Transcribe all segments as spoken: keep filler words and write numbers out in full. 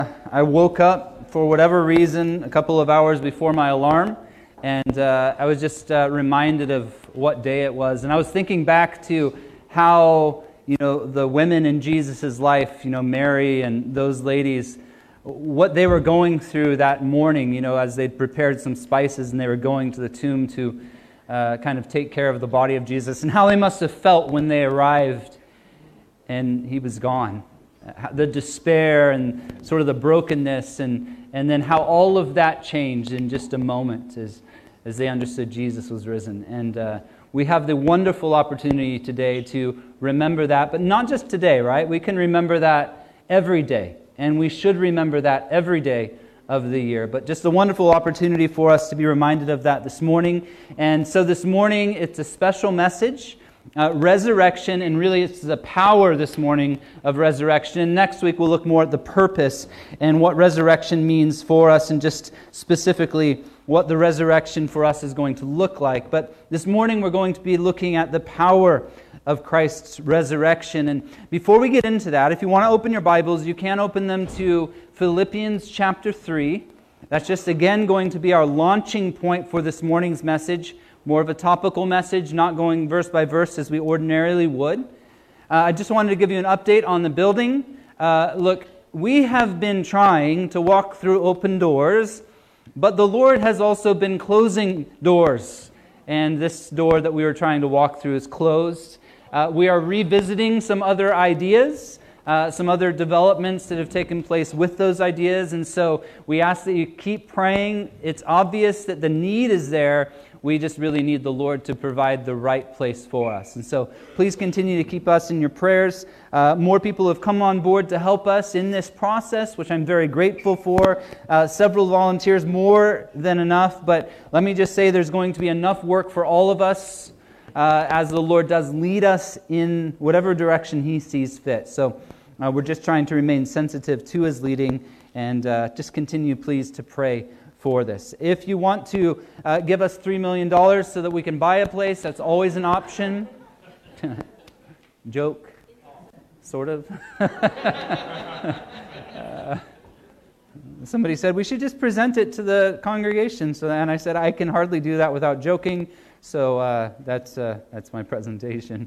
I woke up for whatever reason a couple of hours before my alarm, and uh, I was just uh, reminded of what day it was. And I was thinking back to how, you know, the women in Jesus' life, you know, Mary and those ladies, what they were going through that morning, you know, as they'd prepared some spices and they were going to the tomb to uh, kind of take care of the body of Jesus, and how they must have felt when they arrived and he was gone. The despair and sort of the brokenness, and, and then how all of that changed in just a moment as, as they understood Jesus was risen. And uh, we have the wonderful opportunity today to remember that, but not just today, right? We can remember that every day, and we should remember that every day of the year. But just a wonderful opportunity for us to be reminded of that this morning. And so this morning, it's a special message. Uh, resurrection, and really it's the power this morning of resurrection. And next week we'll look more at the purpose and what resurrection means for us, and just specifically what the resurrection for us is going to look like. But this morning we're going to be looking at the power of Christ's resurrection. And before we get into that, if you want to open your Bibles, you can open them to Philippians chapter three. That's just again going to be our launching point for this morning's message. More of a topical message, not going verse by verse as we ordinarily would. Uh, I just wanted to give you an update on the building. Uh, look, we have been trying to walk through open doors, but the Lord has also been closing doors. And this door that we were trying to walk through is closed. Uh, we are revisiting some other ideas, uh, some other developments that have taken place with those ideas. And so we ask that you keep praying. It's obvious that the need is there. We just really need the Lord to provide the right place for us. And so please continue to keep us in your prayers. Uh, more people have come on board to help us in this process, which I'm very grateful for. Uh, several volunteers, more than enough. But let me just say there's going to be enough work for all of us uh, as the Lord does lead us in whatever direction He sees fit. So uh, we're just trying to remain sensitive to His leading, and uh, just continue, please, to pray for this. If you want to uh, give us three million dollars so that we can buy a place, that's always an option. Joke, sort of. uh, somebody said we should just present it to the congregation, so and I said I can hardly do that without joking, so uh, that's uh, that's my presentation.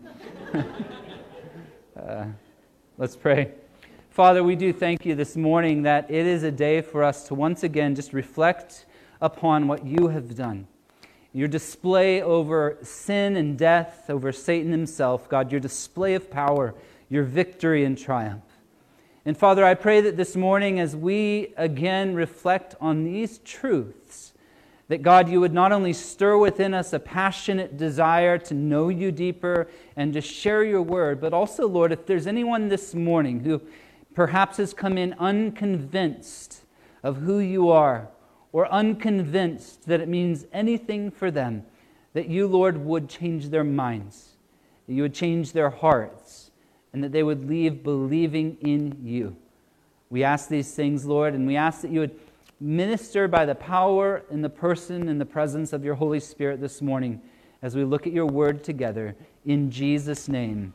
uh, let's pray. Father, we do thank you this morning that it is a day for us to once again just reflect upon what you have done. Your display over sin and death, over Satan himself, God, your display of power, your victory and triumph. And Father, I pray that this morning as we again reflect on these truths, that God, you would not only stir within us a passionate desire to know you deeper and to share your word, but also, Lord, if there's anyone this morning who perhaps has come in unconvinced of who you are, or unconvinced that it means anything for them, that you, Lord, would change their minds, that you would change their hearts, and that they would leave believing in you. We ask these things, Lord, and we ask that you would minister by the power in the person and the presence of your Holy Spirit this morning as we look at your word together. In Jesus' name,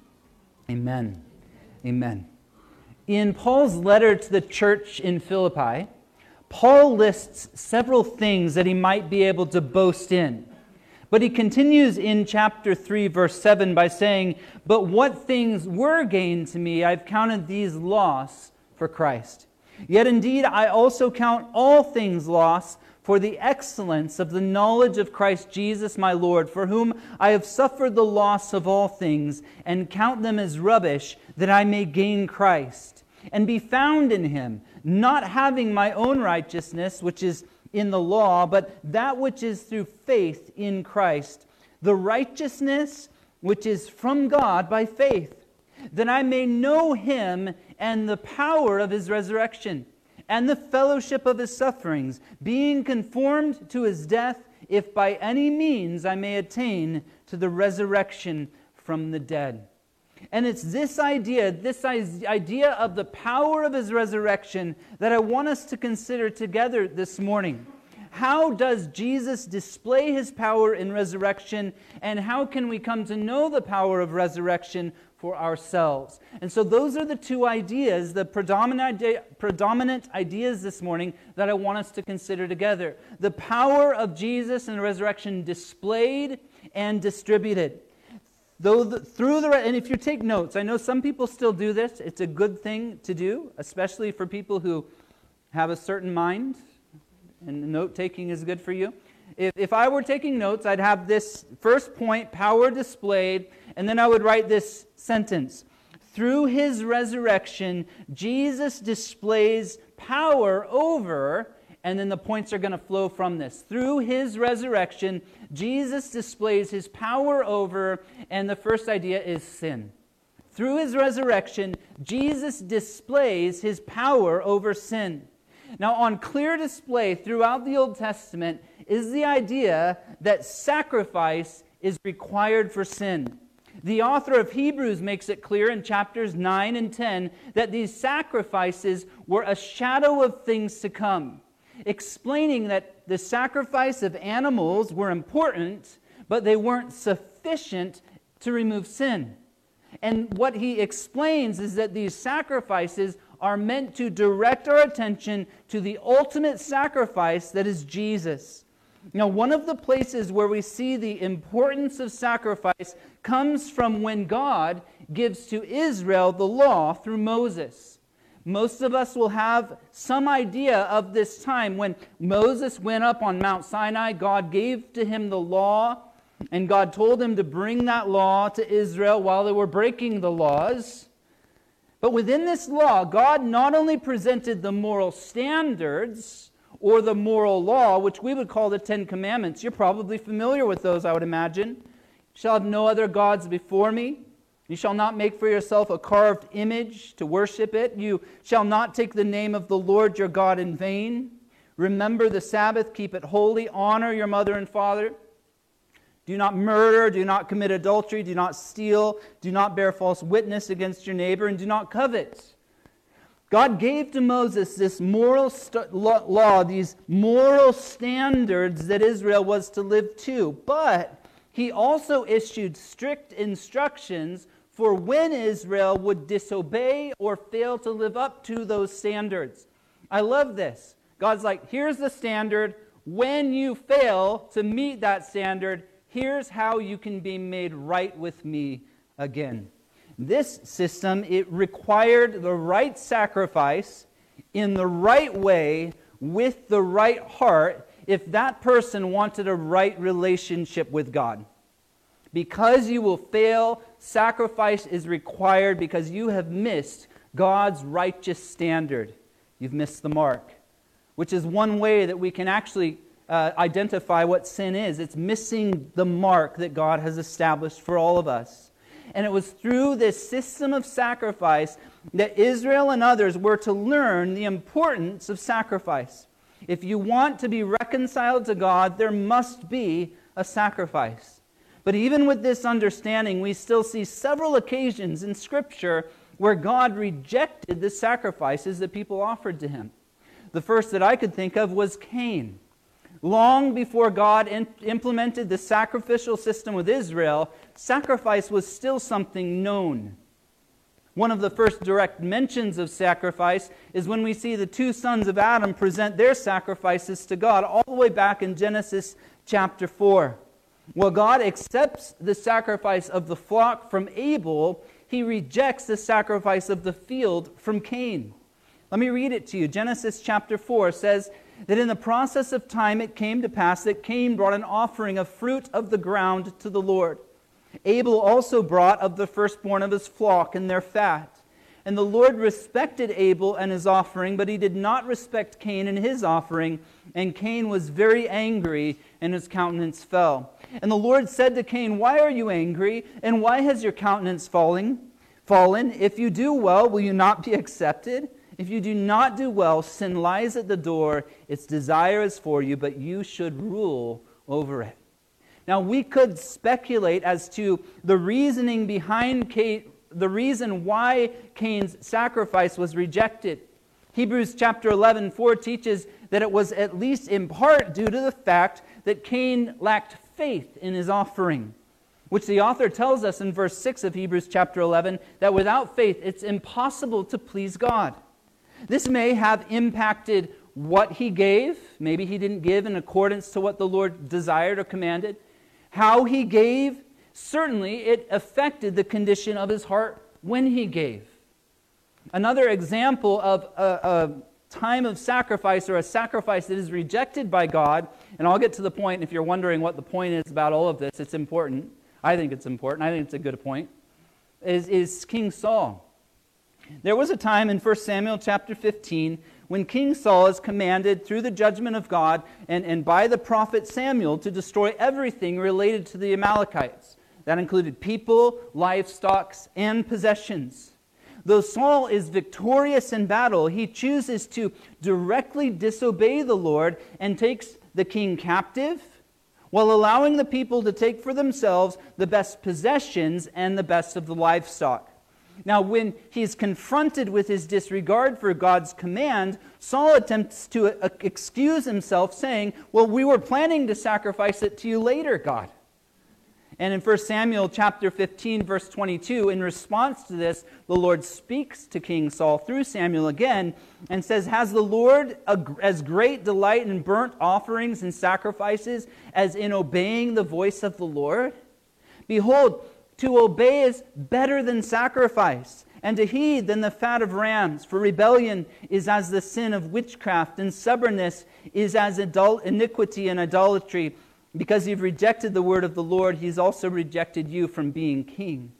amen. Amen. In Paul's letter to the church in Philippi, Paul lists several things that he might be able to boast in. But he continues in chapter three, verse seven by saying, "But what things were gain to me, I've counted these loss for Christ. Yet indeed I also count all things loss for the excellence of the knowledge of Christ Jesus my Lord, for whom I have suffered the loss of all things, and count them as rubbish, that I may gain Christ, and be found in him, not having my own righteousness, which is in the law, but that which is through faith in Christ, the righteousness which is from God by faith, that I may know him and the power of his resurrection, and the fellowship of his sufferings, being conformed to his death, if by any means I may attain to the resurrection from the dead." And it's this idea, this idea of the power of his resurrection that I want us to consider together this morning. How does Jesus display his power in resurrection, and how can we come to know the power of resurrection for ourselves. And so those are the two ideas, the predominant, idea, predominant ideas this morning that I want us to consider together. The power of Jesus and the resurrection displayed and distributed. Though the, through the and if you take notes, I know some people still do this. It's a good thing to do, especially for people who have a certain mind, and note-taking is good for you. If, if I were taking notes, I'd have this first point, power displayed, and then I would write this sentence. Through his resurrection, Jesus displays power over, and then the points are going to flow from this. Through his resurrection, Jesus displays his power over, and the first idea is sin. Through his resurrection, Jesus displays his power over sin. Now, on clear display throughout the Old Testament is the idea that sacrifice is required for sin. The author of Hebrews makes it clear in chapters nine and ten that these sacrifices were a shadow of things to come, explaining that the sacrifice of animals were important, but they weren't sufficient to remove sin. And what he explains is that these sacrifices are meant to direct our attention to the ultimate sacrifice that is Jesus. Now, one of the places where we see the importance of sacrifice comes from when God gives to Israel the law through Moses. Most of us will have some idea of this time when Moses went up on Mount Sinai. God gave to him the law, and God told him to bring that law to Israel while they were breaking the laws. But within this law, God not only presented the moral standards or the moral law, which we would call the Ten Commandments. You're probably familiar with those, I would imagine. You shall have no other gods before me. You shall not make for yourself a carved image to worship it. You shall not take the name of the Lord your God in vain. Remember the Sabbath, keep it holy. Honor your mother and father. Do not murder, do not commit adultery, do not steal, do not bear false witness against your neighbor, and do not covet. God gave to Moses this moral st- law, these moral standards that Israel was to live to. But he also issued strict instructions for when Israel would disobey or fail to live up to those standards. I love this. God's like, here's the standard. When you fail to meet that standard, here's how you can be made right with me again. This system, it required the right sacrifice in the right way with the right heart if that person wanted a right relationship with God. Because you will fail, sacrifice is required because you have missed God's righteous standard. You've missed the mark, which is one way that we can actually uh, identify what sin is. It's missing the mark that God has established for all of us. And it was through this system of sacrifice that Israel and others were to learn the importance of sacrifice. If you want to be reconciled to God, there must be a sacrifice. But even with this understanding, we still see several occasions in Scripture where God rejected the sacrifices that people offered to him. The first that I could think of was Cain. Long before God in- implemented the sacrificial system with Israel, sacrifice was still something known. One of the first direct mentions of sacrifice is when we see the two sons of Adam present their sacrifices to God, all the way back in Genesis chapter four. While God accepts the sacrifice of the flock from Abel, he rejects the sacrifice of the field from Cain. Let me read it to you. Genesis chapter four says that in the process of time it came to pass that Cain brought an offering of fruit of the ground to the Lord. Abel also brought of the firstborn of his flock and their fat. And the Lord respected Abel and his offering, but he did not respect Cain and his offering. And Cain was very angry, and his countenance fell. And the Lord said to Cain, "Why are you angry? And why has your countenance falling, fallen? If you do well, will you not be accepted? If you do not do well, sin lies at the door. Its desire is for you, but you should rule over it." Now, we could speculate as to the reasoning behind Cain, the reason why Cain's sacrifice was rejected. Hebrews chapter eleven, four teaches that it was at least in part due to the fact that Cain lacked faith in his offering. which the author tells us in verse six of Hebrews chapter eleven, that without faith it's impossible to please God. This may have impacted what he gave. Maybe he didn't give in accordance to what the Lord desired or commanded. How he gave, certainly it affected the condition of his heart when he gave. Another example of a, a time of sacrifice, or a sacrifice that is rejected by God, and I'll get to the point. If you're wondering what the point is about all of this, it's important. I think it's important. I think it's a good point, is, is King Saul. There was a time in First Samuel chapter fifteen when King Saul is commanded through the judgment of God and, and by the prophet Samuel to destroy everything related to the Amalekites. That included people, livestock, and possessions. Though Saul is victorious in battle, he chooses to directly disobey the Lord and takes the king captive, while allowing the people to take for themselves the best possessions and the best of the livestock. Now, when he's confronted with his disregard for God's command, Saul attempts to excuse himself, saying, well, we were planning to sacrifice it to you later, God. And in First Samuel chapter fifteen, verse twenty-two, in response to this, the Lord speaks to King Saul through Samuel again and says, has the Lord as great delight in burnt offerings and sacrifices as in obeying the voice of the Lord? Behold, to obey is better than sacrifice, and to heed than the fat of rams. For rebellion is as the sin of witchcraft, and stubbornness is as adult iniquity and idolatry. Because you've rejected the word of the Lord, he's also rejected you from being king.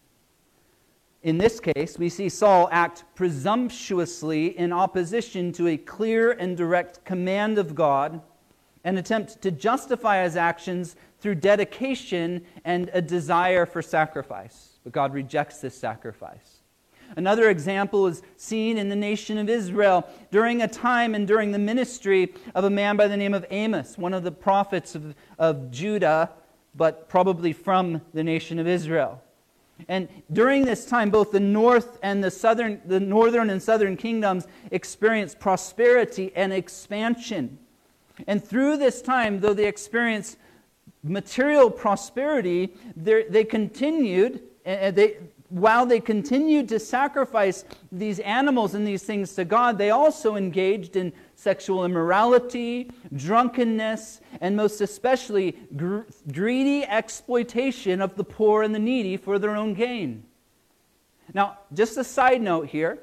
In this case, we see Saul act presumptuously in opposition to a clear and direct command of God, and attempt to justify his actions through dedication and a desire for sacrifice. But God rejects this sacrifice. Another example is seen in the nation of Israel during a time and during the ministry of a man by the name of Amos, one of the prophets of, of Judah, but probably from the nation of Israel. And during this time, both the north and the southern, the northern and southern kingdoms experienced prosperity and expansion. And through this time, though they experienced material prosperity, they continued, and they, while they continued to sacrifice these animals and these things to God, they also engaged in sexual immorality, drunkenness, and most especially gr- greedy exploitation of the poor and the needy for their own gain. Now, just a side note here,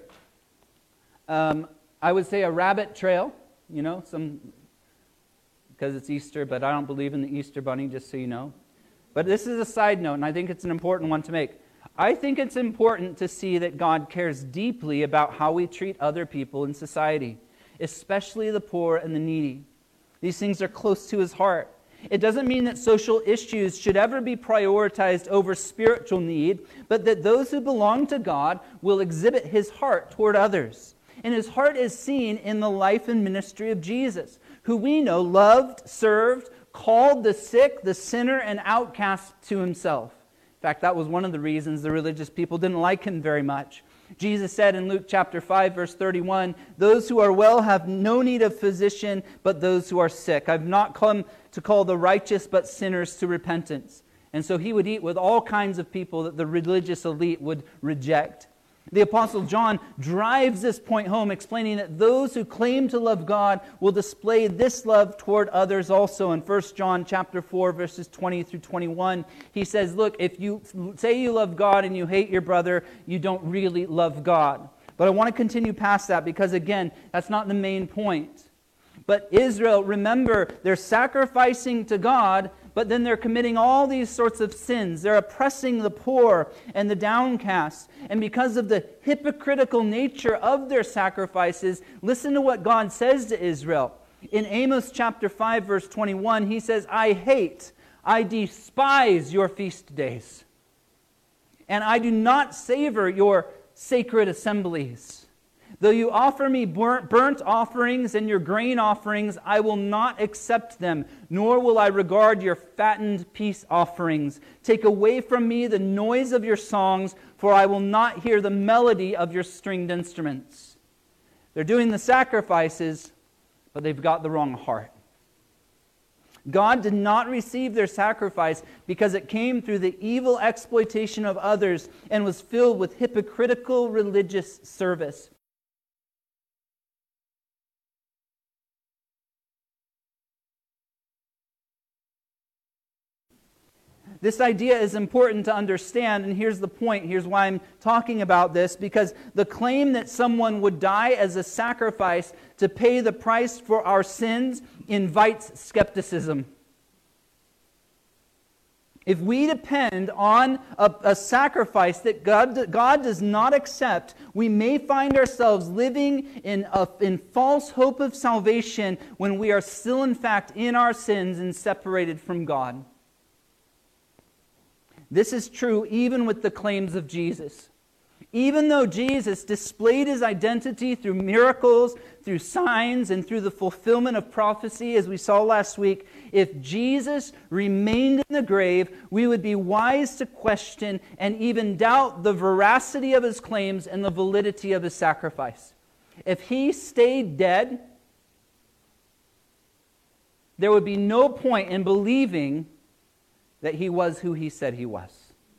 um, I would say a rabbit trail, you know, some... because it's Easter, but I don't believe in the Easter bunny, just so you know. But this is a side note, and I think it's an important one to make. I think it's important to see that God cares deeply about how we treat other people in society, especially the poor and the needy. These things are close to his heart. It doesn't mean that social issues should ever be prioritized over spiritual need, but that those who belong to God will exhibit his heart toward others. And his heart is seen in the life and ministry of Jesus, who we know loved, served, called the sick, the sinner, and outcast to himself. In fact, that was one of the reasons the religious people didn't like him very much. Jesus said in Luke chapter five, verse thirty-one, those who are well have no need of physician, but those who are sick. I've not come to call the righteous, but sinners to repentance. And so he would eat with all kinds of people that the religious elite would reject. The Apostle John drives this point home, explaining that those who claim to love God will display this love toward others also. In First John chapter four, verses twenty through twenty-one, he says, look, if you say you love God and you hate your brother, you don't really love God. But I want to continue past that because, again, that's not the main point. But Israel, remember, they're sacrificing to God, but then they're committing all these sorts of sins. They're oppressing the poor and the downcast. And because of the hypocritical nature of their sacrifices, listen to what God says to Israel. In Amos chapter five, verse twenty-one, he says, I hate, I despise your feast days, and I do not savor your sacred assemblies. Though you offer me burnt offerings and your grain offerings, I will not accept them, nor will I regard your fattened peace offerings. Take away from me the noise of your songs, for I will not hear the melody of your stringed instruments. They're doing the sacrifices, but they've got the wrong heart. God did not receive their sacrifice because it came through the evil exploitation of others and was filled with hypocritical religious service. This idea is important to understand, and here's the point. Here's why I'm talking about this, because the claim that someone would die as a sacrifice to pay the price for our sins invites skepticism. If we depend on a, a sacrifice that God, God does not accept, we may find ourselves living in, a, in false hope of salvation when we are still in fact in our sins and separated from God. This is true even with the claims of Jesus. Even though Jesus displayed his identity through miracles, through signs, and through the fulfillment of prophecy, as we saw last week, if Jesus remained in the grave, we would be wise to question and even doubt the veracity of his claims and the validity of his sacrifice. If he stayed dead, there would be no point in believing that he was who he said he was.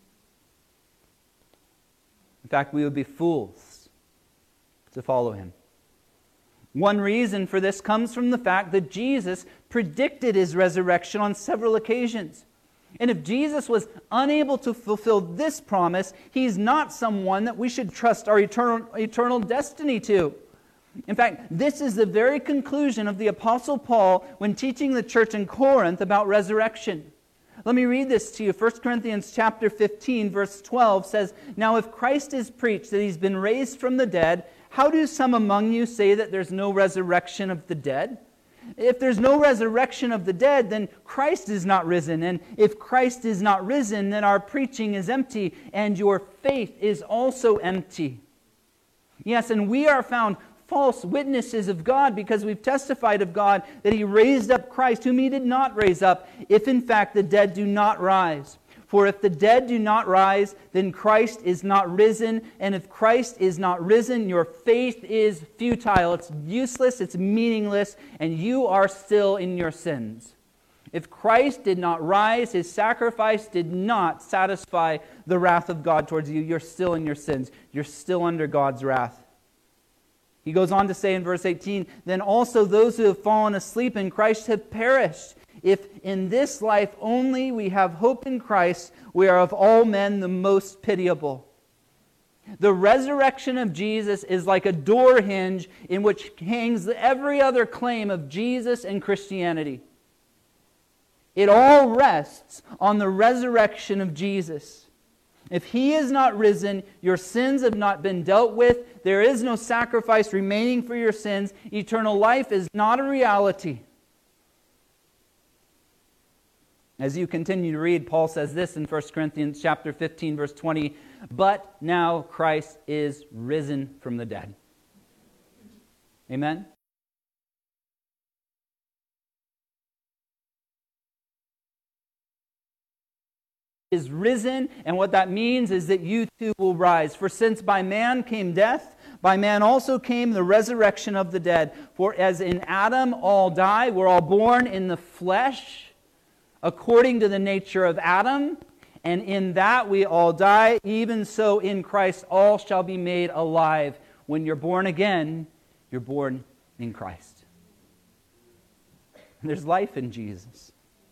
In fact, we would be fools to follow him. One reason for this comes from the fact that Jesus predicted his resurrection on several occasions. And if Jesus was unable to fulfill this promise, he's not someone that we should trust our eternal, eternal destiny to. In fact, this is the very conclusion of the Apostle Paul when teaching the church in Corinth about resurrection. Let me read this to you. First Corinthians chapter fifteen, verse twelve says, "Now if Christ is preached that he's been raised from the dead, how do some among you say that there's no resurrection of the dead? If there's no resurrection of the dead, then Christ is not risen. And if Christ is not risen, then our preaching is empty, and your faith is also empty." Yes, and we are found false witnesses of God because we've testified of God that he raised up Christ, whom he did not raise up, if in fact the dead do not rise. For if the dead do not rise, then Christ is not risen. And if Christ is not risen, your faith is futile. It's useless, it's meaningless, and you are still in your sins. If Christ did not rise, his sacrifice did not satisfy the wrath of God towards you. You're still in your sins. You're still under God's wrath. He goes on to say in verse eighteen, "Then also those who have fallen asleep in Christ have perished. If in this life only we have hope in Christ, we are of all men the most pitiable." The resurrection of Jesus is like a door hinge in which hangs every other claim of Jesus and Christianity. It all rests on the resurrection of Jesus. If he is not risen, your sins have not been dealt with. There is no sacrifice remaining for your sins. Eternal life is not a reality. As you continue to read, Paul says this in First Corinthians chapter fifteen, verse twenty, "But now Christ is risen from the dead." Amen? Is risen, and what that means is that you too will rise. For since by man came death, by man also came the resurrection of the dead. For as in Adam all die, we're all born in the flesh, according to the nature of Adam, and in that we all die, even so in Christ all shall be made alive. When you're born again, you're born in Christ. And there's life in Jesus.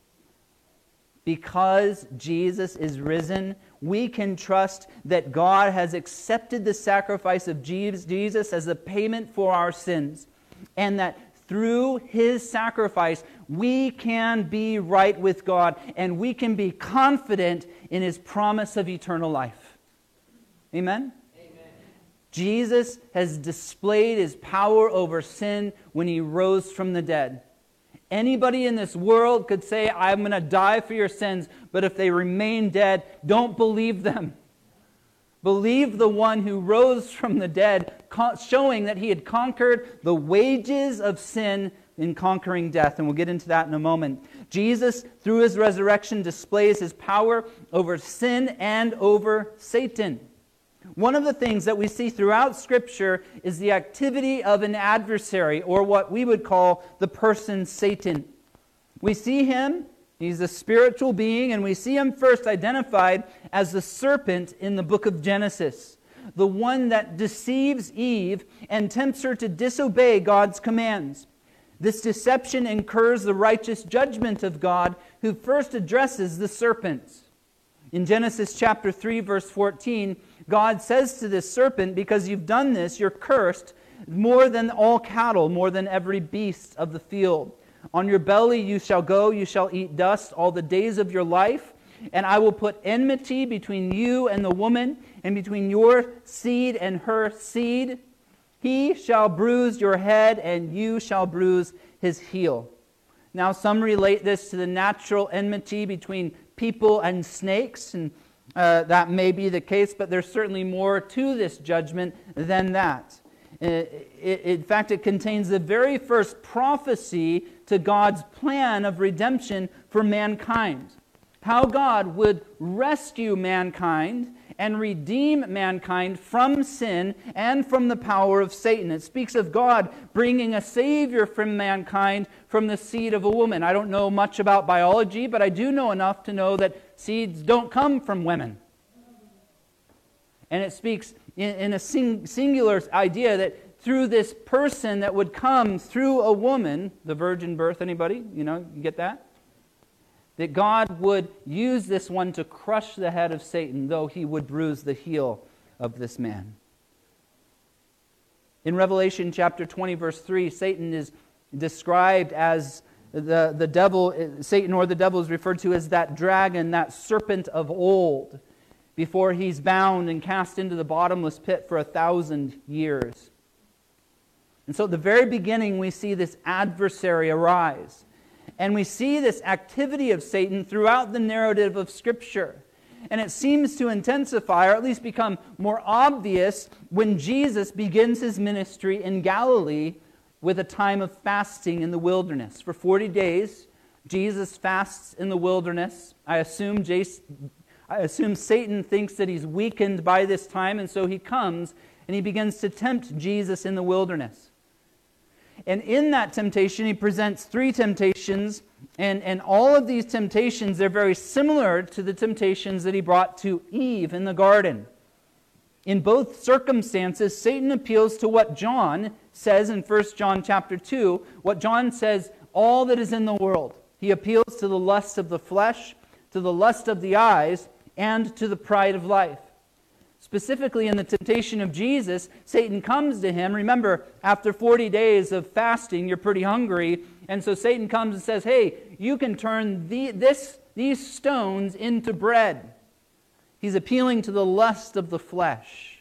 Because Jesus is risen, we can trust that God has accepted the sacrifice of Jesus as a payment for our sins, and that through his sacrifice, we can be right with God, and we can be confident in his promise of eternal life. Amen? Amen. Jesus has displayed his power over sin when he rose from the dead. Anybody in this world could say, "I'm going to die for your sins," but if they remain dead, don't believe them. Believe the one who rose from the dead, showing that he had conquered the wages of sin in conquering death. And we'll get into that in a moment. Jesus, through his resurrection, displays his power over sin and over Satan. One of the things that we see throughout Scripture is the activity of an adversary, or what we would call the person Satan. We see him, he's a spiritual being, and we see him first identified as the serpent in the book of Genesis, the one that deceives Eve and tempts her to disobey God's commands. This deception incurs the righteous judgment of God, who first addresses the serpent. In Genesis chapter three, verse fourteen, God says to this serpent, because you've done this, you're cursed more than all cattle, more than every beast of the field. On your belly you shall go, you shall eat dust all the days of your life, and I will put enmity between you and the woman, and between your seed and her seed. He shall bruise your head, and you shall bruise his heel. Now, some relate this to the natural enmity between people and snakes, and uh, that may be the case, but there's certainly more to this judgment than that. It, it, in fact, it contains the very first prophecy to God's plan of redemption for mankind. How God would rescue mankind and redeem mankind from sin and from the power of Satan. It speaks of God bringing a Savior from mankind from the seed of a woman. I don't know much about biology, but I do know enough to know that seeds don't come from women. And it speaks in, in a sing, singular idea that through this person that would come through a woman, the virgin birth, anybody? You know, you get that? That God would use this one to crush the head of Satan, though he would bruise the heel of this man. In Revelation chapter twenty, verse three, Satan is described as the, the devil, Satan or the devil is referred to as that dragon, that serpent of old, before he's bound and cast into the bottomless pit for a thousand years. And so at the very beginning we see this adversary arise. And we see this activity of Satan throughout the narrative of Scripture. And it seems to intensify, or at least become more obvious, when Jesus begins his ministry in Galilee with a time of fasting in the wilderness. For forty days, Jesus fasts in the wilderness. I assume, Jason, I assume Satan thinks that he's weakened by this time, and so he comes and he begins to tempt Jesus in the wilderness. And in that temptation, he presents three temptations, and, and all of these temptations, they're very similar to the temptations that he brought to Eve in the garden. In both circumstances, Satan appeals to what John says in First John chapter two, what John says, all that is in the world. He appeals to the lust of the flesh, to the lust of the eyes, and to the pride of life. Specifically in the temptation of Jesus, Satan comes to him. Remember, after forty days of fasting, you're pretty hungry. And so Satan comes and says, hey, you can turn the, this, these stones into bread. He's appealing to the lust of the flesh.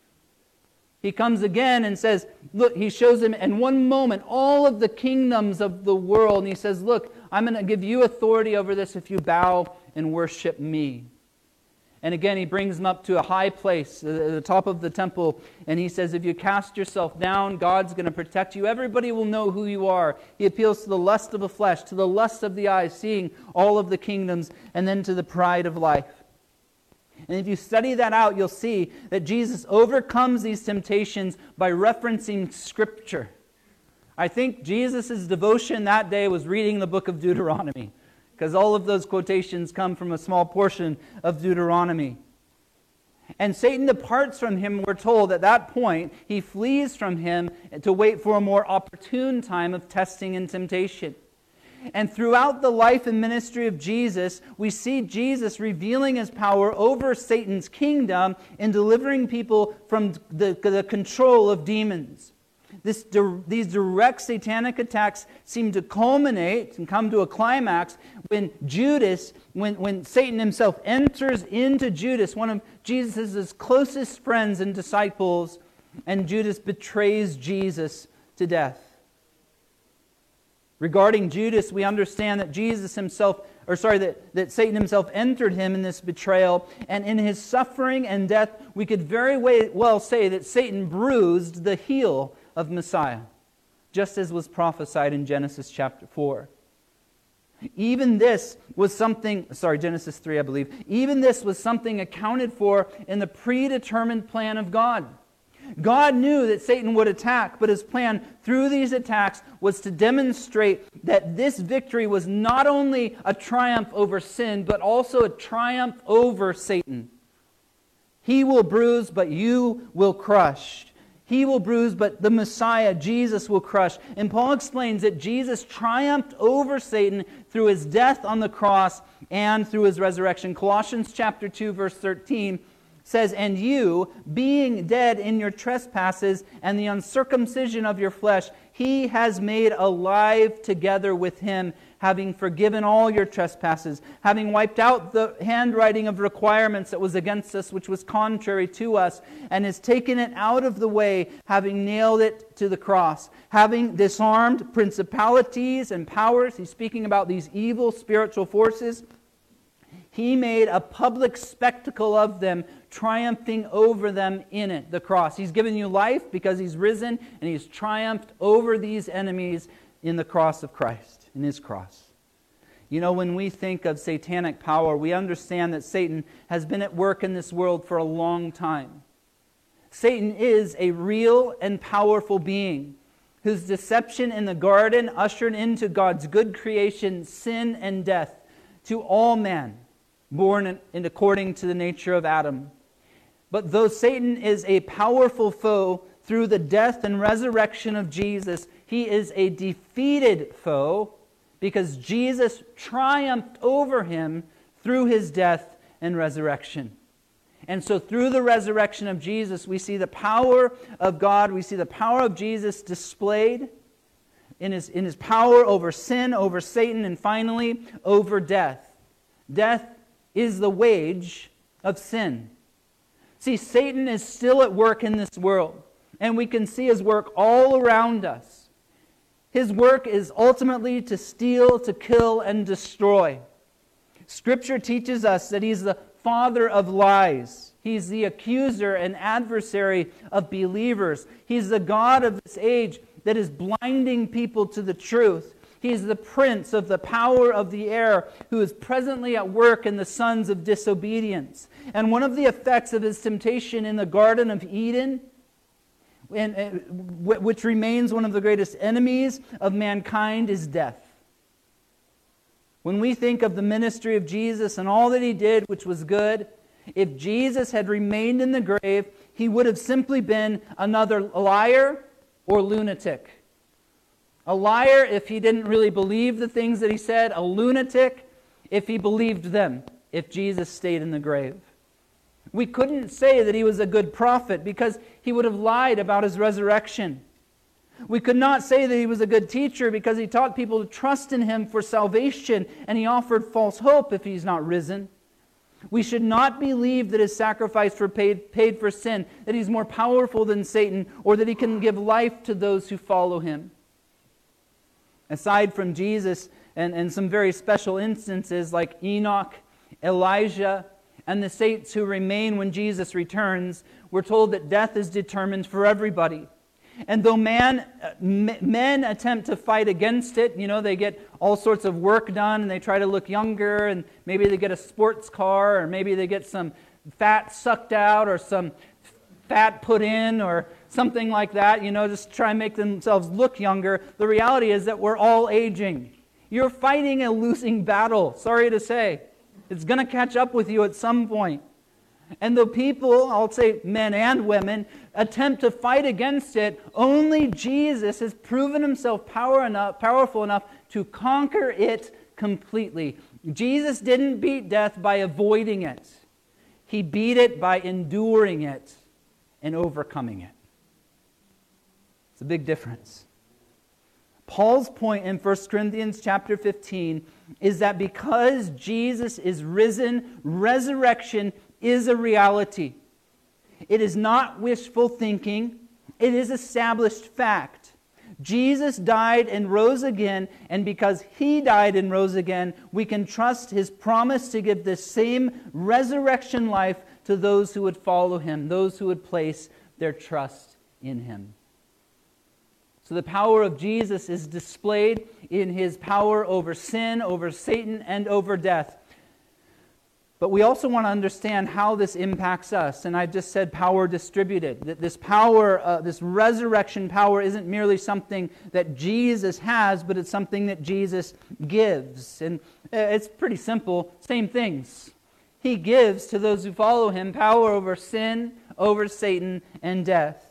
He comes again and says, look, he shows him in one moment all of the kingdoms of the world. And he says, look, I'm going to give you authority over this if you bow and worship me. And again, he brings them up to a high place, at the top of the temple, and he says, if you cast yourself down, God's going to protect you. Everybody will know who you are. He appeals to the lust of the flesh, to the lust of the eyes, seeing all of the kingdoms, and then to the pride of life. And if you study that out, you'll see that Jesus overcomes these temptations by referencing Scripture. I think Jesus' devotion that day was reading the book of Deuteronomy, because all of those quotations come from a small portion of Deuteronomy. And Satan departs from him, we're told. At that point, he flees from him to wait for a more opportune time of testing and temptation. And throughout the life and ministry of Jesus, we see Jesus revealing his power over Satan's kingdom in delivering people from the, the control of demons. This, these direct satanic attacks seem to culminate and come to a climax when Judas, when, when Satan himself enters into Judas, one of Jesus' closest friends and disciples, and Judas betrays Jesus to death. Regarding Judas, we understand that Jesus himself, or sorry, that, that Satan himself entered him in this betrayal, and in his suffering and death, we could very well say that Satan bruised the heel of Messiah, just as was prophesied in Genesis chapter four. Even this was something, sorry, Genesis three, I believe. Even this was something accounted for in the predetermined plan of God. God knew that Satan would attack, but his plan through these attacks was to demonstrate that this victory was not only a triumph over sin, but also a triumph over Satan. He will bruise, but you will crush. He will bruise, but the Messiah, Jesus, will crush. And Paul explains that Jesus triumphed over Satan through his death on the cross and through his resurrection. Colossians chapter two, verse thirteen says, "And you, being dead in your trespasses and the uncircumcision of your flesh, he has made alive together with him, having forgiven all your trespasses, having wiped out the handwriting of requirements that was against us, which was contrary to us, and has taken it out of the way, having nailed it to the cross, having disarmed principalities and powers." He's speaking about these evil spiritual forces. He made a public spectacle of them, triumphing over them in it, the cross. He's given you life because he's risen, and he's triumphed over these enemies in the cross of Christ, in his cross. You know, when we think of satanic power, we understand that Satan has been at work in this world for a long time. Satan is a real and powerful being whose deception in the garden ushered into God's good creation sin and death to all men, born in, in according to the nature of Adam. But though Satan is a powerful foe through the death and resurrection of Jesus, he is a defeated foe because Jesus triumphed over him through his death and resurrection. And so through the resurrection of Jesus, we see the power of God, we see the power of Jesus displayed in his, in his power over sin, over Satan, and finally over death. Death is the wage of sin. See, Satan is still at work in this world, and we can see his work all around us. His work is ultimately to steal, to kill, and destroy. Scripture teaches us that he's the father of lies. He's the accuser and adversary of believers. He's the God of this age that is blinding people to the truth. He's the prince of the power of the air who is presently at work in the sons of disobedience. And one of the effects of his temptation in the Garden of Eden, and, uh, which remains one of the greatest enemies of mankind, is death. When we think of the ministry of Jesus and all that he did, which was good, if Jesus had remained in the grave, he would have simply been another liar or lunatic. A liar if he didn't really believe the things that he said. A lunatic if he believed them, if Jesus stayed in the grave. We couldn't say that he was a good prophet because he would have lied about his resurrection. We could not say that he was a good teacher because he taught people to trust in him for salvation, and he offered false hope if he's not risen. We should not believe that his sacrifice for paid, paid for sin, that he's more powerful than Satan, or that he can give life to those who follow him. Aside from Jesus and, and some very special instances like Enoch, Elijah, and the saints who remain when Jesus returns, we're told that death is determined for everybody. And though man, men attempt to fight against it, you know, they get all sorts of work done and they try to look younger, and maybe they get a sports car, or maybe they get some fat sucked out or some fat put in or something like that, you know, just try and make themselves look younger. The reality is that we're all aging. You're fighting a losing battle, sorry to say. It's going to catch up with you at some point. And though people, I'll say men and women, attempt to fight against it, only Jesus has proven himself power enough, powerful enough to conquer it completely. Jesus didn't beat death by avoiding it. He beat it by enduring it and overcoming it. It's a big difference. Paul's point in First Corinthians chapter fifteen is that because Jesus is risen, resurrection is a reality. It is not wishful thinking. It is established fact. Jesus died and rose again, and because he died and rose again, we can trust his promise to give this same resurrection life to those who would follow him, those who would place their trust in him. So the power of Jesus is displayed in his power over sin, over Satan, and over death. But we also want to understand how this impacts us. And I just said power distributed. That this power, uh, this resurrection power isn't merely something that Jesus has, but it's something that Jesus gives. And it's pretty simple. Same things. He gives to those who follow Him power over sin, over Satan, and death.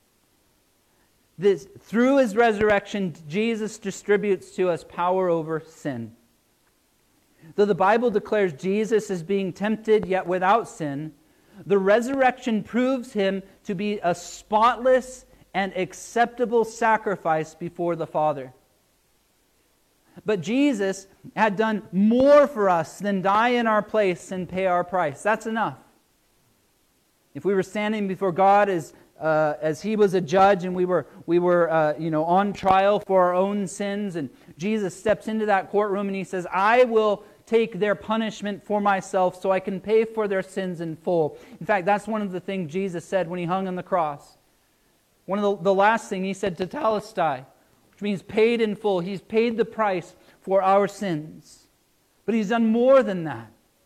This, through His resurrection, Jesus distributes to us power over sin. Though the Bible declares Jesus as being tempted yet without sin, the resurrection proves Him to be a spotless and acceptable sacrifice before the Father. But Jesus had done more for us than die in our place and pay our price. That's enough. If we were standing before God as uh, as He was a judge, and we were we were uh, you know on trial for our own sins, and Jesus steps into that courtroom and He says, "I will take their punishment for myself so I can pay for their sins in full." In fact, that's one of the things Jesus said when He hung on the cross. One of the, the last thing He said, tetelestai, which means paid in full. He's paid the price for our sins. But He's done more than that.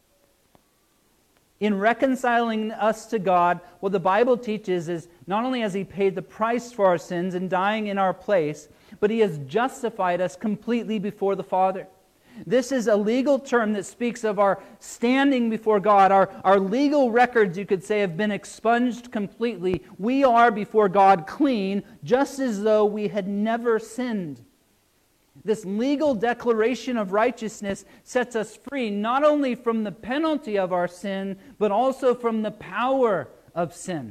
In reconciling us to God, what the Bible teaches is not only has He paid the price for our sins and dying in our place, but He has justified us completely before the Father. This is a legal term that speaks of our standing before God. Our, our legal records, you could say, have been expunged completely. We are before God clean, just as though we had never sinned. This legal declaration of righteousness sets us free not only from the penalty of our sin, but also from the power of sin.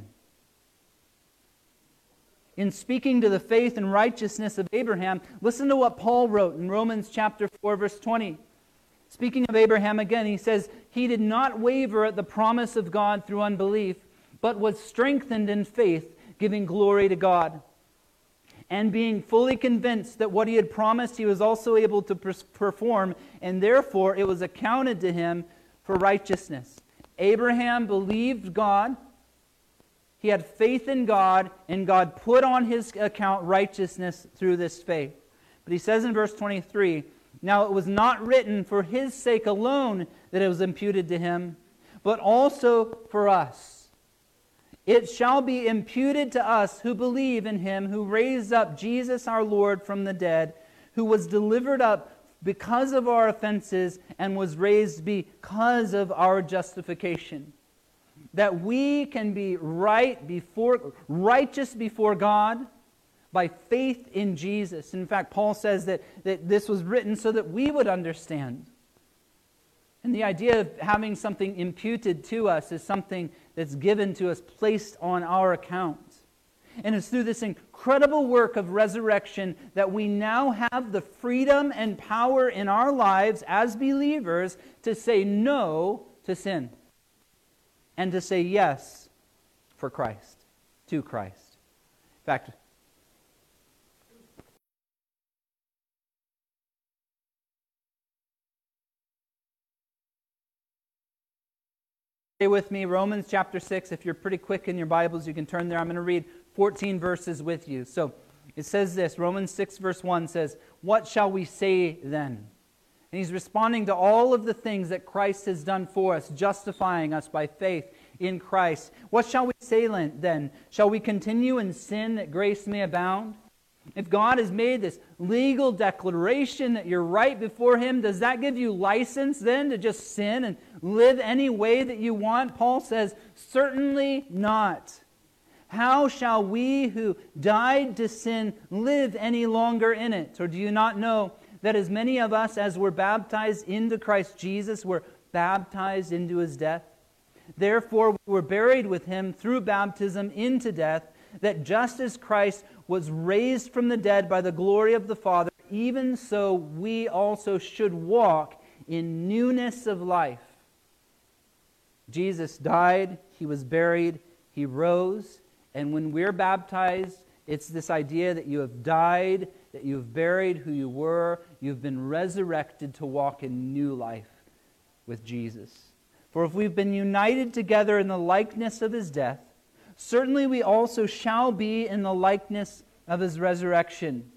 In speaking to the faith and righteousness of Abraham, listen to what Paul wrote in Romans chapter four, verse twenty. Speaking of Abraham again, he says, "He did not waver at the promise of God through unbelief, but was strengthened in faith, giving glory to God. And being fully convinced that what he had promised he was also able to perform, and therefore it was accounted to him for righteousness." Abraham believed God. He had faith in God, and God put on his account righteousness through this faith. But he says in verse twenty-three, "Now it was not written for his sake alone that it was imputed to him, but also for us. It shall be imputed to us who believe in Him who raised up Jesus our Lord from the dead, who was delivered up because of our offenses and was raised because of our justification." That we can be right before, righteous before God by faith in Jesus. In fact, Paul says that, that this was written so that we would understand. And the idea of having something imputed to us is something that's given to us, placed on our account. And it's through this incredible work of resurrection that we now have the freedom and power in our lives as believers to say no to sin. And to say yes for Christ, to Christ. In fact, stay with me, Romans chapter six. If you're pretty quick in your Bibles, you can turn there. I'm going to read fourteen verses with you. So it says this, Romans six verse one says, "What shall we say then?" And he's responding to all of the things that Christ has done for us, justifying us by faith in Christ. "What shall we say then? Shall we continue in sin that grace may abound?" If God has made this legal declaration that you're right before Him, does that give you license then to just sin and live any way that you want? Paul says, certainly not. "How shall we who died to sin live any longer in it? Or do you not know that as many of us as were baptized into Christ Jesus were baptized into His death? Therefore we were buried with Him through baptism into death, that just as Christ was raised from the dead by the glory of the Father, even so we also should walk in newness of life." Jesus died, He was buried, He rose, and when we're baptized, it's this idea that you have died, that you have buried who you were, you've been resurrected to walk in new life with Jesus. For if we've been united together in the likeness of His death, certainly we also shall be in the likeness of His resurrection.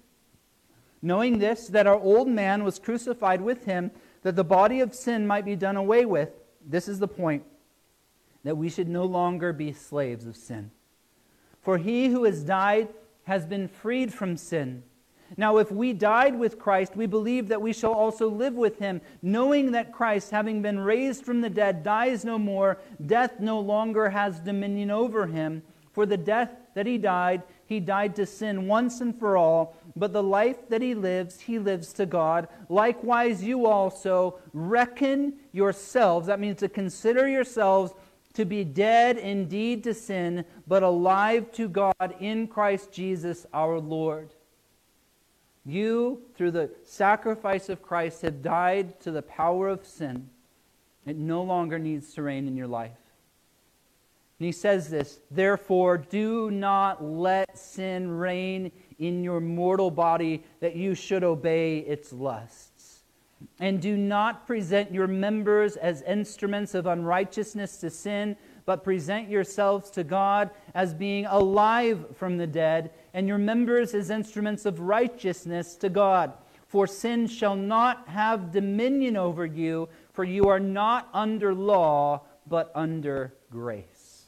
Knowing this, that our old man was crucified with Him, that the body of sin might be done away with, this is the point, that we should no longer be slaves of sin. For he who has died has been freed from sin. Now, if we died with Christ, we believe that we shall also live with him, knowing that Christ, having been raised from the dead, dies no more, death no longer has dominion over him. For the death that he died, he died to sin once and for all, but the life that he lives, he lives to God. Likewise, you also reckon yourselves, that means to consider yourselves, to be dead indeed to sin, but alive to God in Christ Jesus our Lord. You, through the sacrifice of Christ, have died to the power of sin. It no longer needs to reign in your life. And he says this, therefore, do not let sin reign in your mortal body, that you should obey its lusts. And do not present your members as instruments of unrighteousness to sin, but present yourselves to God as being alive from the dead, and your members as instruments of righteousness to God. For sin shall not have dominion over you, for you are not under law, but under grace.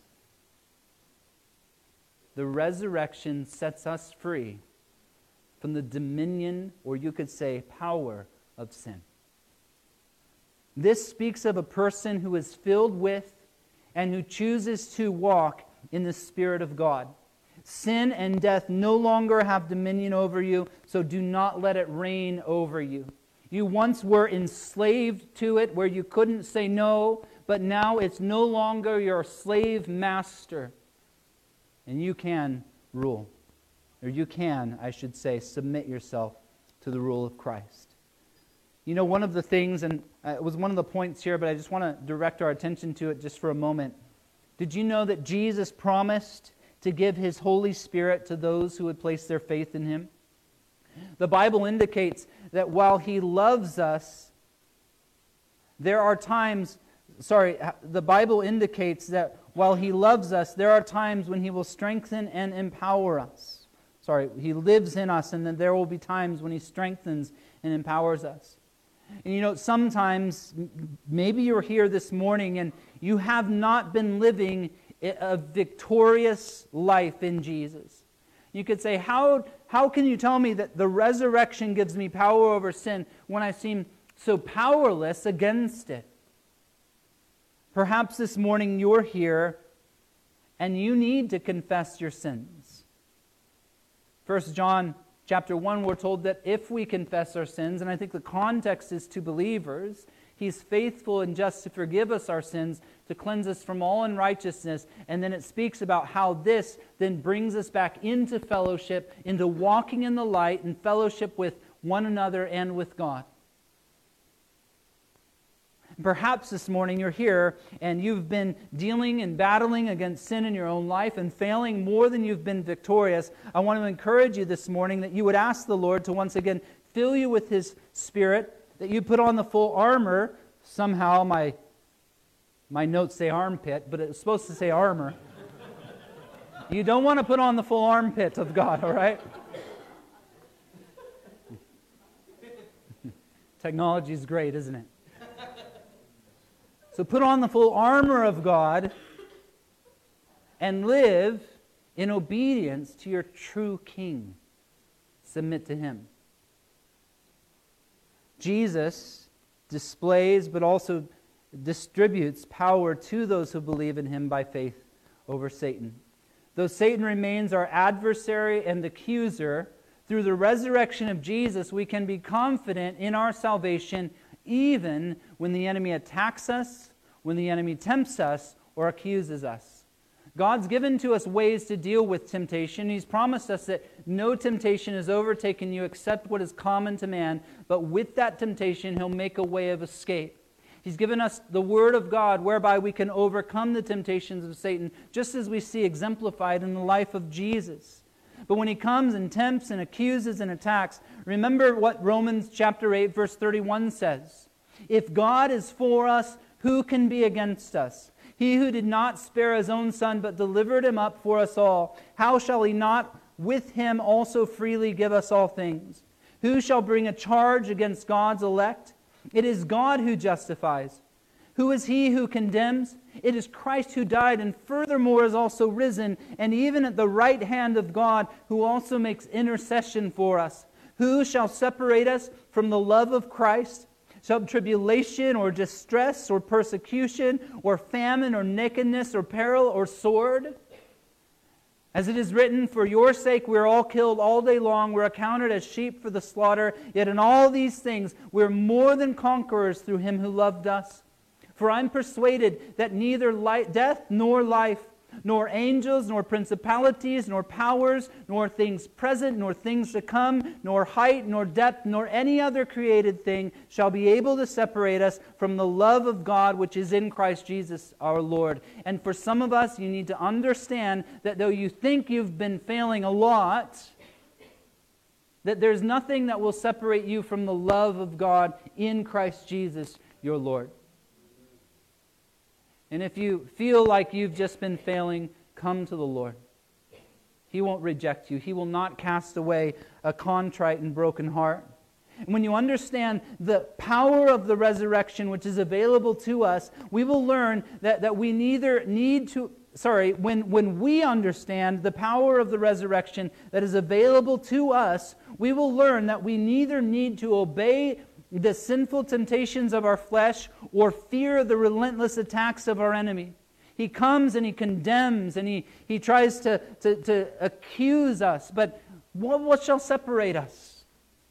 The resurrection sets us free from the dominion, or you could say power, of sin. This speaks of a person who is filled with and who chooses to walk in the Spirit of God. Sin and death no longer have dominion over you, so do not let it reign over you. You once were enslaved to it, where you couldn't say no, but now it's no longer your slave master. And you can rule. Or you can, I should say, submit yourself to the rule of Christ. You know, one of the things, and it was one of the points here, but I just want to direct our attention to it just for a moment. Did you know that Jesus promised to give His Holy Spirit to those who would place their faith in Him? The Bible indicates that while He loves us, there are times, sorry, the Bible indicates that while He loves us, there are times when He will strengthen and empower us. Sorry, He lives in us, and then there will be times when He strengthens and empowers us. And you know, sometimes, maybe you're here this morning and you have not been living a victorious life in Jesus. You could say, how, how can you tell me that the resurrection gives me power over sin when I seem so powerless against it? Perhaps this morning you're here and you need to confess your sins. First John chapter one, we're told that if we confess our sins, and I think the context is to believers, He's faithful and just to forgive us our sins, to cleanse us from all unrighteousness. And then it speaks about how this then brings us back into fellowship, into walking in the light and fellowship with one another and with God. Perhaps this morning you're here and you've been dealing and battling against sin in your own life and failing more than you've been victorious. I want to encourage you this morning that you would ask the Lord to once again fill you with His Spirit, that you put on the full armor. Somehow my, my notes say armpit, but it's supposed to say armor. You don't want to put on the full armpit of God, all right? Technology is great, isn't it? So put on the full armor of God and live in obedience to your true King. Submit to Him. Jesus displays but also distributes power to those who believe in Him by faith over Satan. Though Satan remains our adversary and accuser, through the resurrection of Jesus, we can be confident in our salvation even when the enemy attacks us, when the enemy tempts us, or accuses us. God's given to us ways to deal with temptation. He's promised us that no temptation has overtaken you except what is common to man, but with that temptation, He'll make a way of escape. He's given us the Word of God whereby we can overcome the temptations of Satan, just as we see exemplified in the life of Jesus. But when he comes and tempts and accuses and attacks, remember what Romans chapter eight, verse thirty-one says. If God is for us, who can be against us? He who did not spare His own Son, but delivered Him up for us all, how shall He not with Him also freely give us all things? Who shall bring a charge against God's elect? It is God who justifies. Who is he who condemns? It is Christ who died and furthermore is also risen, and even at the right hand of God, who also makes intercession for us. Who shall separate us from the love of Christ? Shall tribulation or distress or persecution or famine or nakedness or peril or sword? As it is written, for your sake we are all killed all day long. We are accounted as sheep for the slaughter. Yet in all these things we are more than conquerors through him who loved us. For I am persuaded that neither light, death nor life, nor angels, nor principalities, nor powers, nor things present, nor things to come, nor height, nor depth, nor any other created thing shall be able to separate us from the love of God which is in Christ Jesus our Lord. And for some of us, you need to understand that though you think you've been failing a lot, that there's nothing that will separate you from the love of God in Christ Jesus your Lord. And if you feel like you've just been failing, come to the Lord. He won't reject you. He will not cast away a contrite and broken heart. And when you understand the power of the resurrection which is available to us, we will learn that, that we neither need to, sorry, when, when we understand the power of the resurrection that is available to us, we will learn that we neither need to obey the sinful temptations of our flesh or fear the relentless attacks of our enemy. He comes and he condemns and he, he tries to, to, to accuse us. But what, what shall separate us?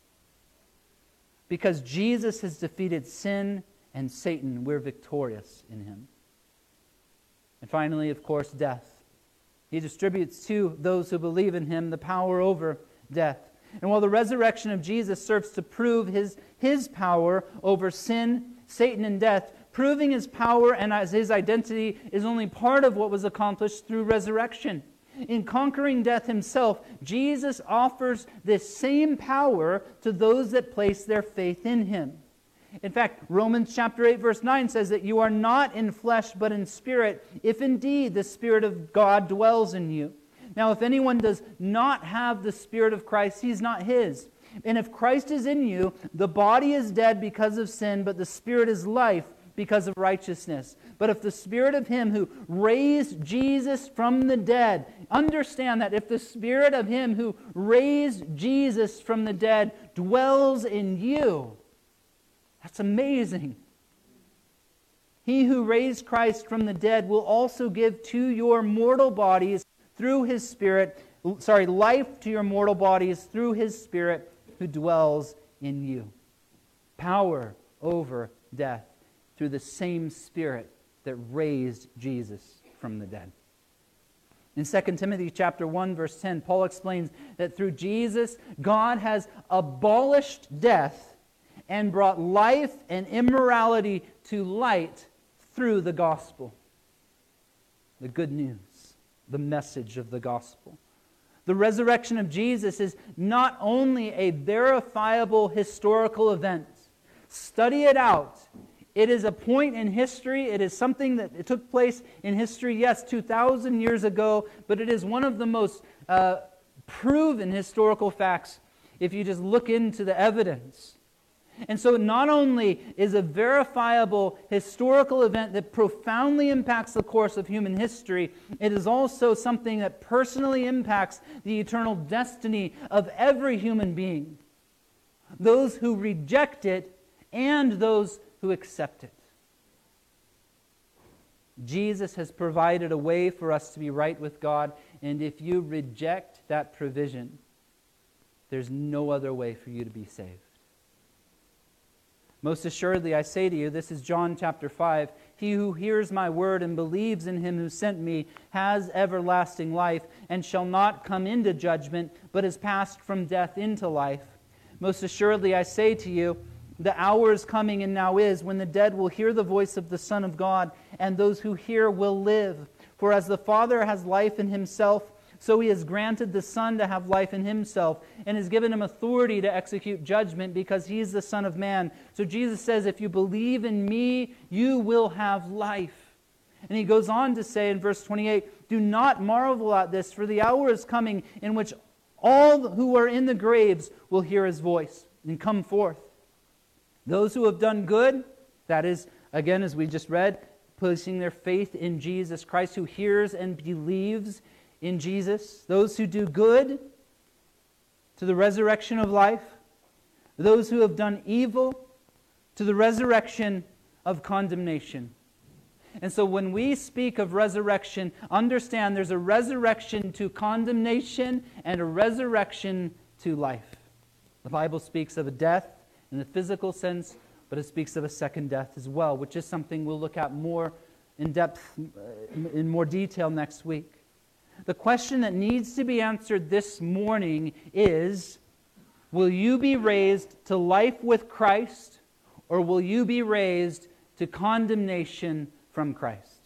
Because Jesus has defeated sin and Satan, we're victorious in him. And finally, of course, death. He distributes to those who believe in him the power over death. And while the resurrection of Jesus serves to prove his, his power over sin, Satan, and death, proving his power and as his identity is only part of what was accomplished through resurrection. In conquering death himself, Jesus offers this same power to those that place their faith in him. In fact, Romans chapter eight verse nine says that you are not in flesh but in spirit, if indeed the Spirit of God dwells in you. Now, if anyone does not have the Spirit of Christ, he's not his. And if Christ is in you, the body is dead because of sin, but the Spirit is life because of righteousness. But if the Spirit of him who raised Jesus from the dead, understand that if the Spirit of him who raised Jesus from the dead dwells in you, that's amazing. He who raised Christ from the dead will also give to your mortal bodies through his Spirit, sorry, life to your mortal bodies through his Spirit who dwells in you. Power over death through the same Spirit that raised Jesus from the dead. In Second Timothy chapter one, verse ten, Paul explains that through Jesus, God has abolished death and brought life and immorality to light through the gospel. The good news. The message of the gospel. The resurrection of Jesus is not only a verifiable historical event. Study it out. It is a point in history. It is something that it took place in history, yes, two thousand years ago, but it is one of the most uh, proven historical facts if you just look into the evidence. And so it not only is a verifiable historical event that profoundly impacts the course of human history, it is also something that personally impacts the eternal destiny of every human being. Those who reject it and those who accept it. Jesus has provided a way for us to be right with God, and if you reject that provision, there's no other way for you to be saved. Most assuredly, I say to you, this is John chapter five, he who hears my word and believes in him who sent me has everlasting life and shall not come into judgment, but is passed from death into life. Most assuredly, I say to you, the hour is coming and now is when the dead will hear the voice of the Son of God, and those who hear will live. For as the Father has life in himself, so he has granted the Son to have life in himself and has given him authority to execute judgment because he is the Son of Man. So Jesus says, if you believe in me, you will have life. And he goes on to say in verse twenty-eight, do not marvel at this, for the hour is coming in which all who are in the graves will hear his voice and come forth. Those who have done good, that is Again, as we just read, placing their faith in Jesus Christ, who hears and believes in Jesus. Those who do good, to the resurrection of life. Those who have done evil, to the resurrection of condemnation. And so when we speak of resurrection, understand there's a resurrection to condemnation and a resurrection to life. The Bible speaks of a death in the physical sense, but it speaks of a second death as well, which is something we'll look at more in depth, in more detail next week. The question that needs to be answered this morning is, will you be raised to life with Christ, or will you be raised to condemnation from Christ?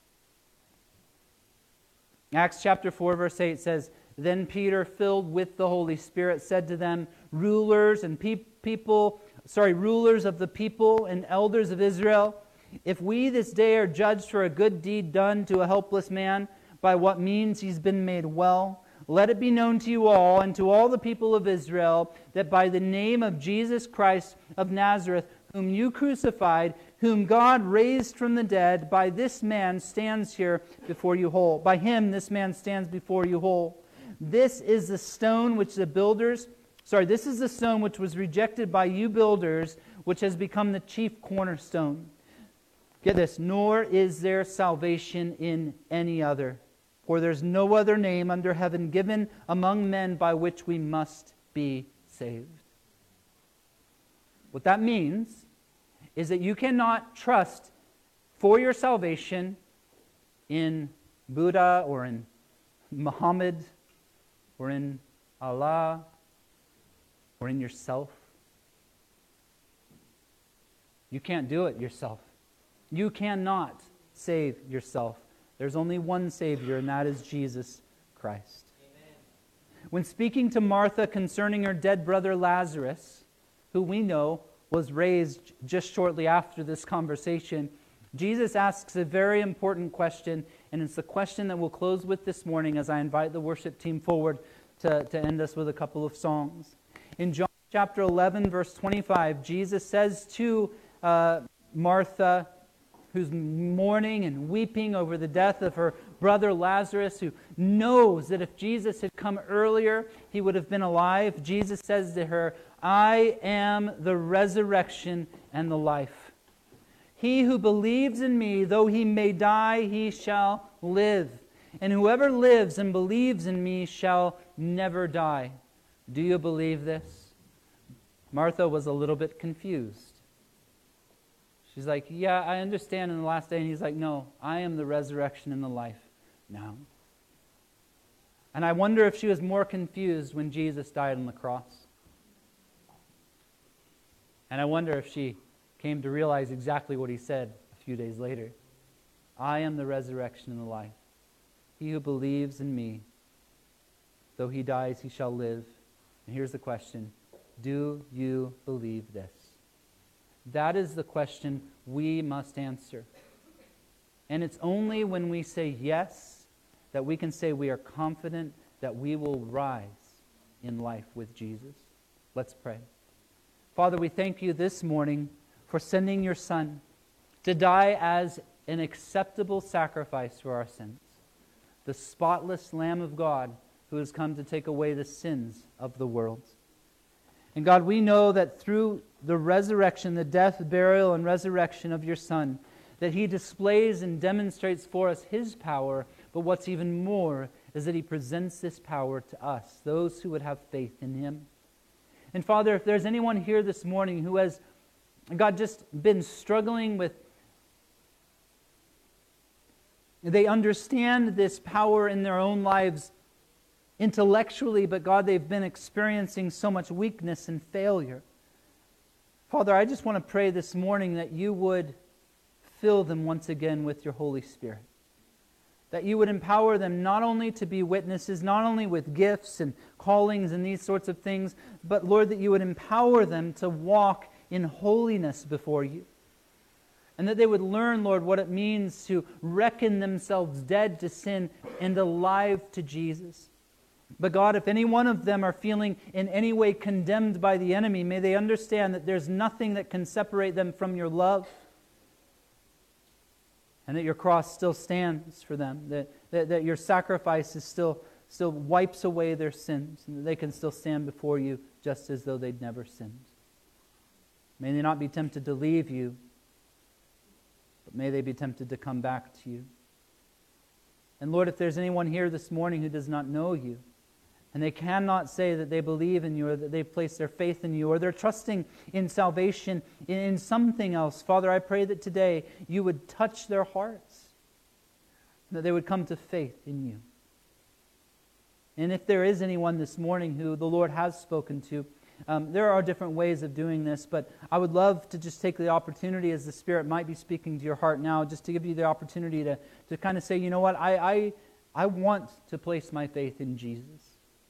Acts chapter four, verse eight says, "Then Peter, filled with the Holy Spirit, said to them, rulers and pe- people, sorry, rulers of the people and elders of Israel, if we this day are judged for a good deed done to a helpless man, by what means he's been made well, let it be known to you all and to all the people of Israel that by the name of Jesus Christ of Nazareth, whom you crucified, whom God raised from the dead, by this man stands here before you whole. By him this man stands before you whole. This is the stone which the builders, sorry, this is the stone which was rejected by you builders, which has become the chief cornerstone. Get this, nor is there salvation in any other. For there's no other name under heaven given among men by which we must be saved." What that means is that you cannot trust for your salvation in Buddha or in Muhammad or in Allah or in yourself. You can't do it yourself. You cannot save yourself. There's only one Savior, and that is Jesus Christ. Amen. When speaking to Martha concerning her dead brother Lazarus, who we know was raised just shortly after this conversation, Jesus asks a very important question, and it's the question that we'll close with this morning as I invite the worship team forward to, to end us with a couple of songs. In John chapter eleven, verse twenty-five, Jesus says to uh, Martha, who's mourning and weeping over the death of her brother Lazarus, who knows that if Jesus had come earlier, he would have been alive. Jesus says to her, "I am the resurrection and the life. He who believes in me, though he may die, he shall live. And whoever lives and believes in me shall never die." Do you believe this? Martha was a little bit confused. She's like, "Yeah, I understand in the last day." And he's like, "No, I am the resurrection and the life now." And I wonder if she was more confused when Jesus died on the cross. And I wonder if she came to realize exactly what he said a few days later. "I am the resurrection and the life. He who believes in me, though he dies, he shall live." And here's the question. Do you believe this? That is the question we must answer. And it's only when we say yes that we can say we are confident that we will rise in life with Jesus. Let's pray. Father, we thank you this morning for sending your Son to die as an acceptable sacrifice for our sins, the spotless Lamb of God who has come to take away the sins of the world. And God, we know that through the resurrection, the death, burial, and resurrection of your Son, that he displays and demonstrates for us his power, but what's even more is that he presents this power to us, those who would have faith in him. And Father, if there's anyone here this morning who has, God, just been struggling with, they understand this power in their own lives intellectually, but God, they've been experiencing so much weakness and failure. Father, I just want to pray this morning that you would fill them once again with your Holy Spirit. That you would empower them not only to be witnesses, not only with gifts and callings and these sorts of things, but Lord, that you would empower them to walk in holiness before you. And that they would learn, Lord, what it means to reckon themselves dead to sin and alive to Jesus. But God, if any one of them are feeling in any way condemned by the enemy, may they understand that there's nothing that can separate them from your love. and that your cross still stands for them, that, that, that your sacrifice is still, still wipes away their sins, and that they can still stand before you just as though they'd never sinned. May they not be tempted to leave you, but may they be tempted to come back to you. And Lord, if there's anyone here this morning who does not know you, and they cannot say that they believe in you, or that they place their faith in you, or they're trusting in salvation in something else, Father, I pray that today you would touch their hearts, that they would come to faith in you. And if there is anyone this morning who the Lord has spoken to, um, there are different ways of doing this, but I would love to just take the opportunity, as the Spirit might be speaking to your heart now, just to give you the opportunity to, to kind of say, you know what, I, I, I want to place my faith in Jesus.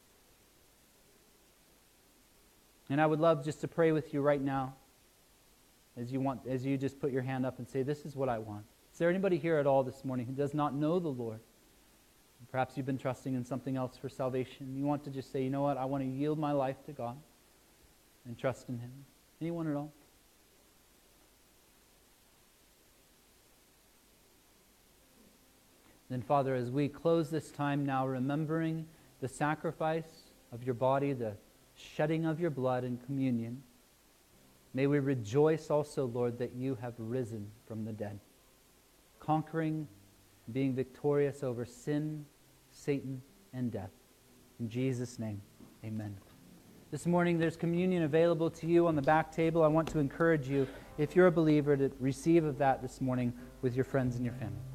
And I would love just to pray with you right now, as you want, as you just put your hand up and say, this is what I want. Is there anybody here at all this morning who does not know the Lord? Perhaps you've been trusting in something else for salvation. You want to just say, you know what, I want to yield my life to God and trust in Him. Anyone at all? Then, Father, as we close this time now, remembering the sacrifice of your body, the shedding of your blood in communion, may we rejoice also, Lord, that you have risen from the dead, conquering, being victorious over sin, Satan, and death. In Jesus' name, amen. This morning there's communion available to you on the back table. I want to encourage you, if you're a believer, to receive of that this morning with your friends and your family.